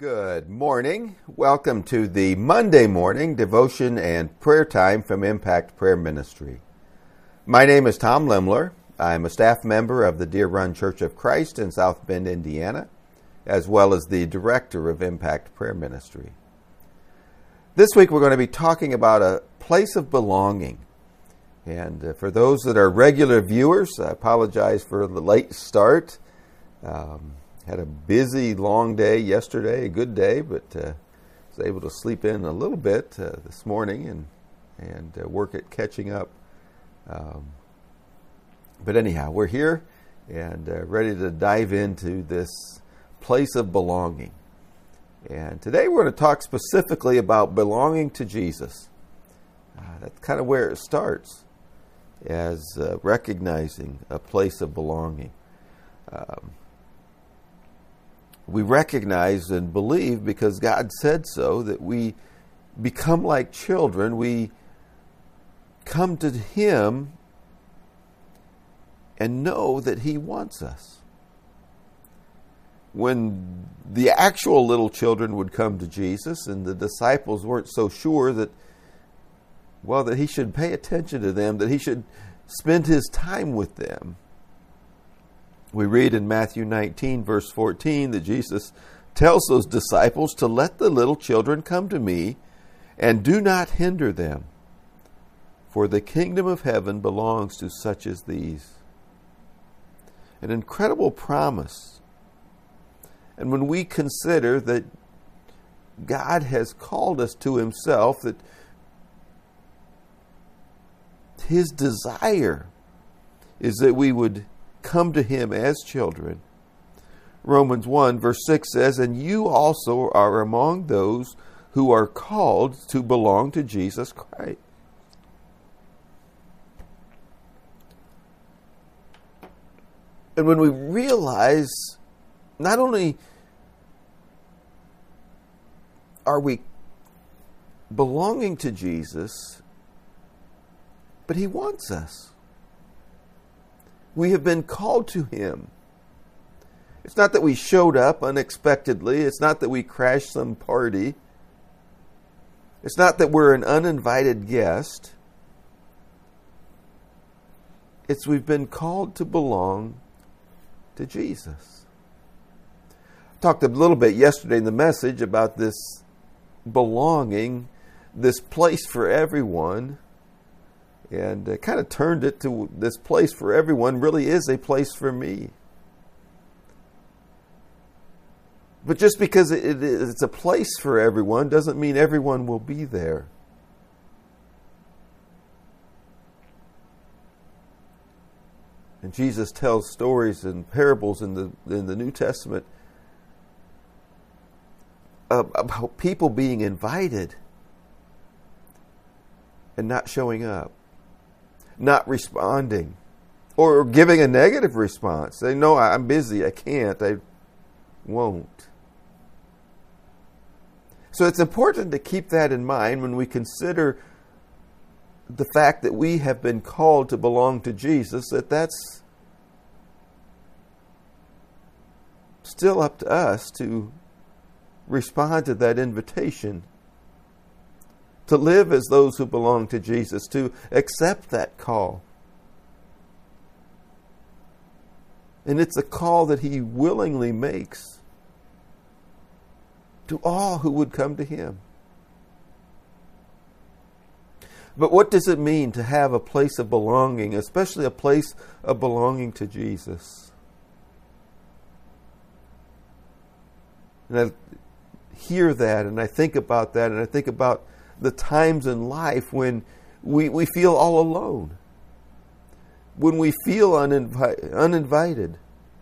Good morning. Welcome to the Monday morning devotion and prayer time from Impact Prayer Ministry. My name is Tom Limler. I'm a staff member of the Deer Run Church of Christ in South Bend, Indiana, as well as the director of Impact Prayer Ministry. This week we're going to be talking about a place of belonging. And for those that are regular viewers, I apologize for the late start. Had a busy, long day yesterday, a good day, but was able to sleep in a little bit this morning and work at catching up. But anyhow, we're here and ready to dive into this place of belonging. And today we're going to talk specifically about belonging to Jesus. That's kind of where it starts, as recognizing a place of belonging. We recognize and believe, because God said so, that we become like children. We come to Him and know that He wants us. When the actual little children would come to Jesus and the disciples weren't so sure that He should pay attention to them, that He should spend His time with them, we read in Matthew 19, verse 14, that Jesus tells those disciples to let the little children come to me and do not hinder them, for the kingdom of heaven belongs to such as these. An incredible promise. And when we consider that God has called us to Himself, that His desire is that we would come to Him as children. Romans 1 verse 6 says, "And you also are among those who are called to belong to Jesus Christ." And when we realize not only are we belonging to Jesus, but He wants us. We have been called to Him. It's not that we showed up unexpectedly. It's not that we crashed some party. It's not that we're an uninvited guest. It's we've been called to belong to Jesus. I talked a little bit yesterday in the message about this belonging, this place for everyone. And kind of turned it to this place for everyone really is a place for me. But just because it's a place for everyone doesn't mean everyone will be there. And Jesus tells stories and parables in the New Testament about people being invited and not showing up, not responding, or giving a negative response. Say, "No, I'm busy, I can't, I won't." So it's important to keep that in mind when we consider the fact that we have been called to belong to Jesus, that's still up to us to respond to that invitation, to live as those who belong to Jesus, to accept that call. And it's a call that He willingly makes to all who would come to Him. But what does it mean to have a place of belonging, especially a place of belonging to Jesus? And I hear that, and I think about that, and I think about the times in life when we feel all alone, when we feel uninvited,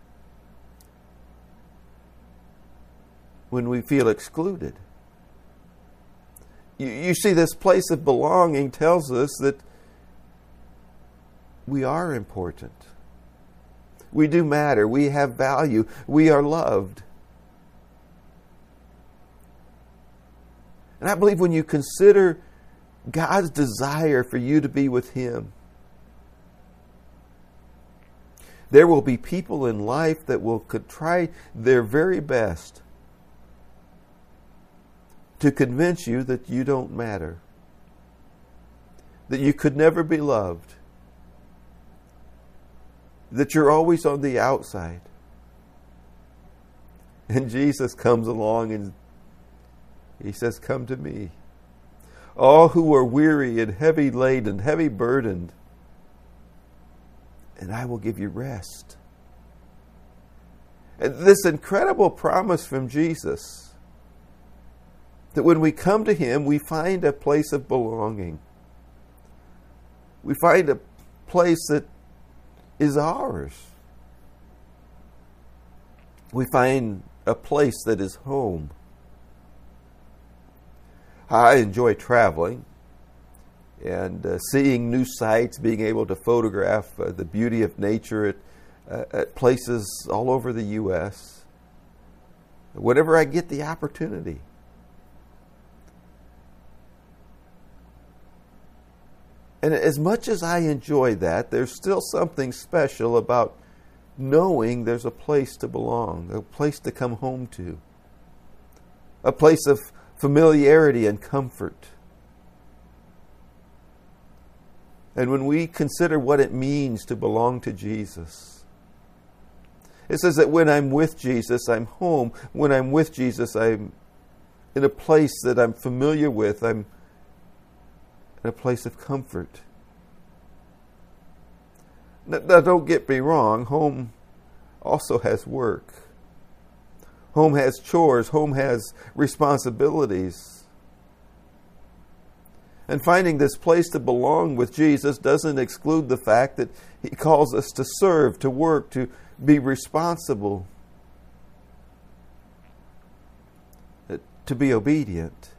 when we feel excluded. You see, this place of belonging tells us that we are important. We do matter. We have value. We are loved. And I believe when you consider God's desire for you to be with Him, there will be people in life that will could try their very best to convince you that you don't matter, that you could never be loved, that you're always on the outside. And Jesus comes along and He says, "Come to me, all who are weary and heavy laden, heavy burdened, and I will give you rest." And this incredible promise from Jesus, that when we come to Him, we find a place of belonging. We find a place that is ours. We find a place that is home. I enjoy traveling and seeing new sights, being able to photograph the beauty of nature at places all over the U.S. whenever I get the opportunity. And as much as I enjoy that, there's still something special about knowing there's a place to belong, a place to come home to, a place of familiarity and comfort. And when we consider what it means to belong to Jesus, it says that when I'm with Jesus, I'm home. When I'm with Jesus, I'm in a place that I'm familiar with. I'm in a place of comfort. Now, don't get me wrong, home also has work. Home has chores. Home has responsibilities. And finding this place to belong with Jesus doesn't exclude the fact that He calls us to serve, to work, to be responsible, to be obedient.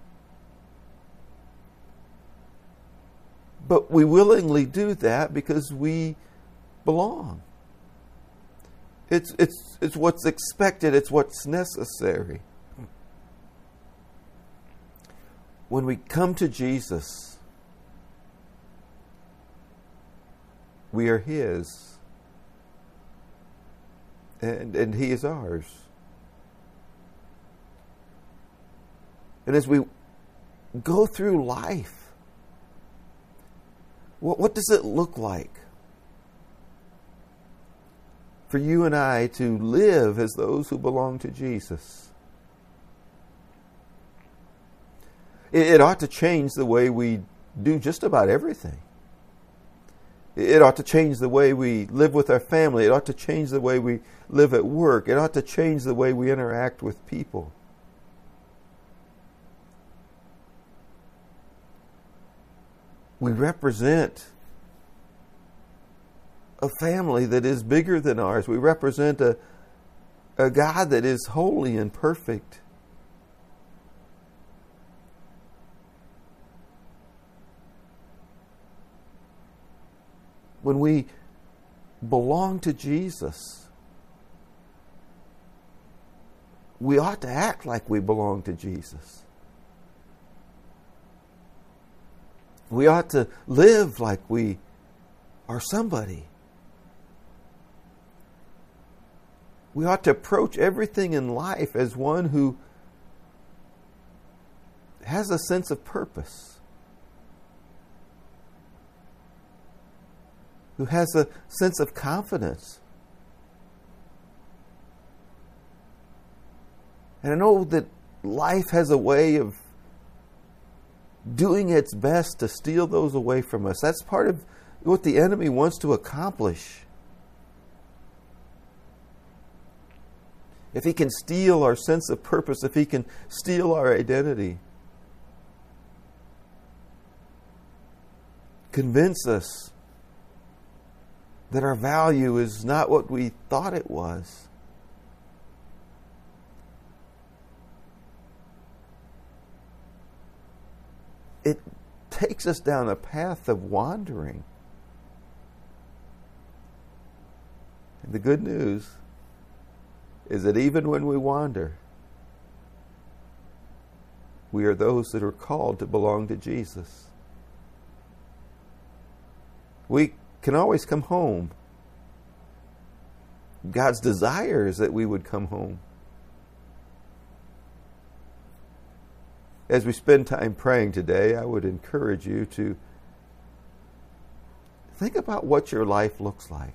But we willingly do that because we belong. It's what's expected. It's what's necessary. When we come to Jesus, we are His, and He is ours. And as we go through life, what does it look like for you and I to live as those who belong to Jesus? It ought to change the way we do just about everything. It ought to change the way we live with our family. It ought to change the way we live at work. It ought to change the way we interact with people. We represent a family that is bigger than ours. We represent a God that is holy and perfect. When we belong to Jesus, we ought to act like we belong to Jesus. We ought to live like we are somebody. We ought to approach everything in life as one who has a sense of purpose, who has a sense of confidence. And I know that life has a way of doing its best to steal those away from us. That's part of what the enemy wants to accomplish. If he can steal our sense of purpose, if he can steal our identity, convince us that our value is not what we thought it was. It takes us down a path of wandering. And the good news is that even when we wander, we are those that are called to belong to Jesus. We can always come home. God's desire is that we would come home. As we spend time praying today, I would encourage you to think about what your life looks like.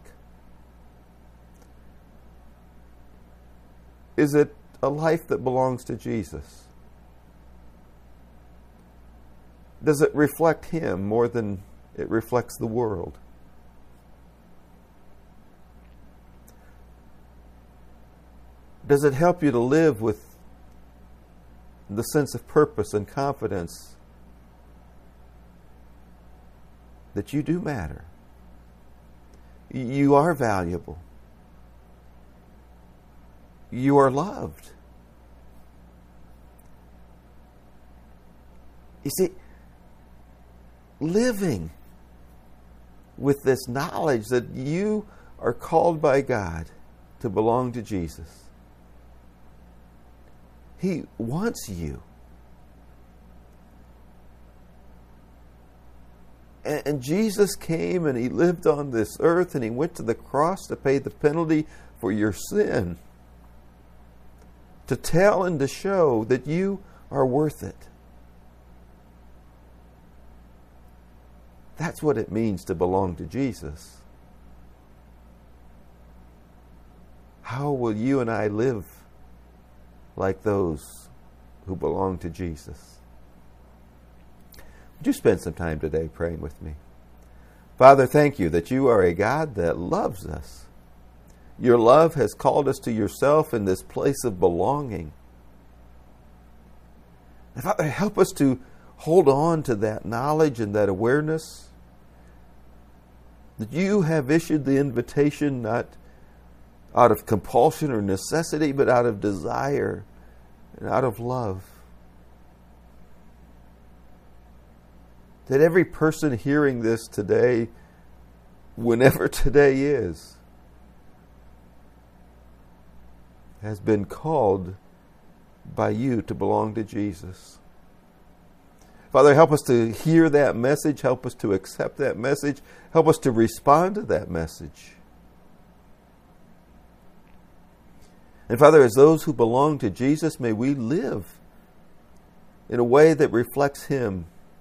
Is it a life that belongs to Jesus? Does it reflect Him more than it reflects the world? Does it help you to live with the sense of purpose and confidence that you do matter? You are valuable. You are loved. You see, living with this knowledge that you are called by God to belong to Jesus. He wants you. And Jesus came and He lived on this earth and He went to the cross to pay the penalty for your sin. To tell and to show that you are worth it. That's what it means to belong to Jesus. How will you and I live like those who belong to Jesus? Would you spend some time today praying with me? Father, thank you that you are a God that loves us. Your love has called us to yourself in this place of belonging. And Father, help us to hold on to that knowledge and that awareness that you have issued the invitation not out of compulsion or necessity, but out of desire and out of love. That every person hearing this today, whenever today is, has been called by you to belong to Jesus. Father, help us to hear that message. Help us to accept that message. Help us to respond to that message. And Father, as those who belong to Jesus, may we live in a way that reflects Him,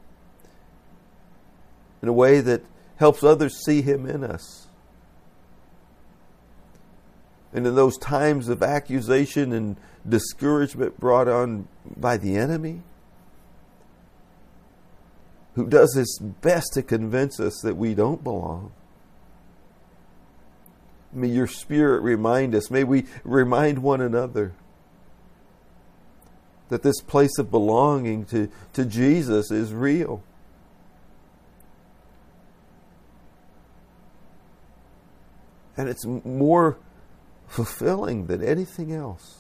in a way that helps others see Him in us. And in those times of accusation and discouragement brought on by the enemy, who does his best to convince us that we don't belong, may your Spirit remind us, may we remind one another that this place of belonging to Jesus is real. And it's more fulfilling than anything else.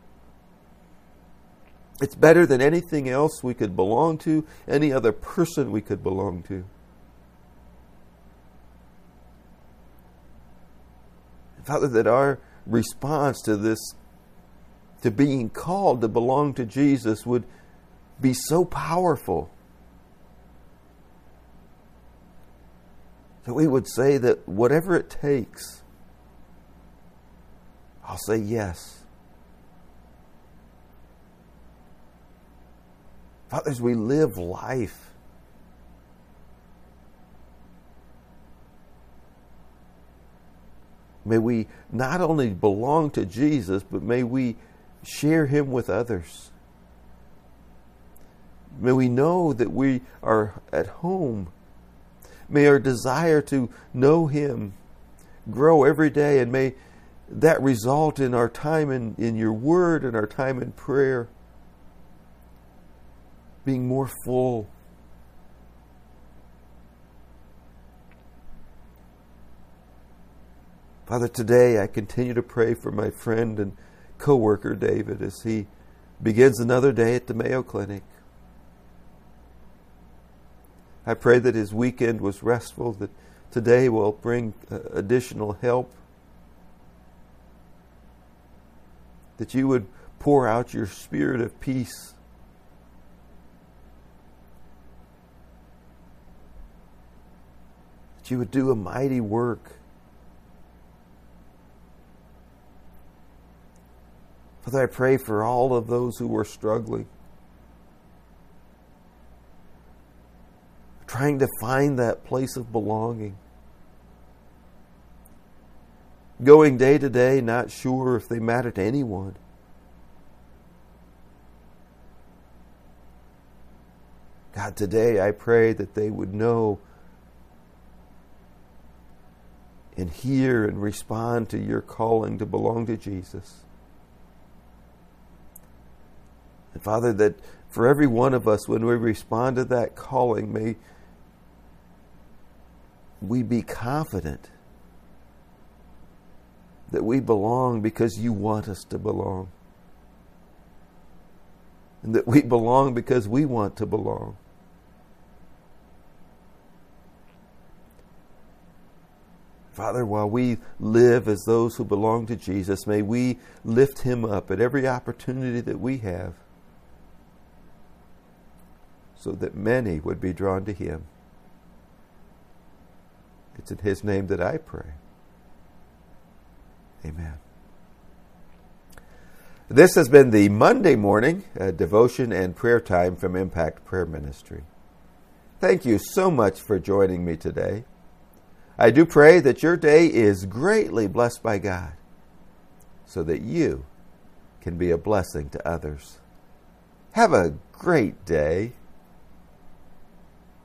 It's better than anything else we could belong to, any other person we could belong to. Father, that our response to this, to being called to belong to Jesus, would be so powerful that we would say that whatever it takes, I'll say yes. Father, as we live life, may we not only belong to Jesus, but may we share Him with others. May we know that we are at home. May our desire to know Him grow every day, and may that result in our time in your word and our time in prayer being more full. Father, today I continue to pray for my friend and co-worker David as he begins another day at the Mayo Clinic. I pray that his weekend was restful, that today will bring additional help, that you would pour out your spirit of peace, that you would do a mighty work. Father, I pray for all of those who are struggling. trying to find that place of belonging. Going day to day, not sure if they matter to anyone. God, today I pray that they would know and hear and respond to your calling to belong to Jesus. And Father, that for every one of us, when we respond to that calling, may we be confident that we belong because you want us to belong. And that we belong because we want to belong. Father, while we live as those who belong to Jesus, may we lift him up at every opportunity that we have so that many would be drawn to him. It's in his name that I pray. Amen. This has been the Monday morning devotion and prayer time from Impact Prayer Ministry. Thank you so much for joining me today. I do pray that your day is greatly blessed by God so that you can be a blessing to others. Have a great day.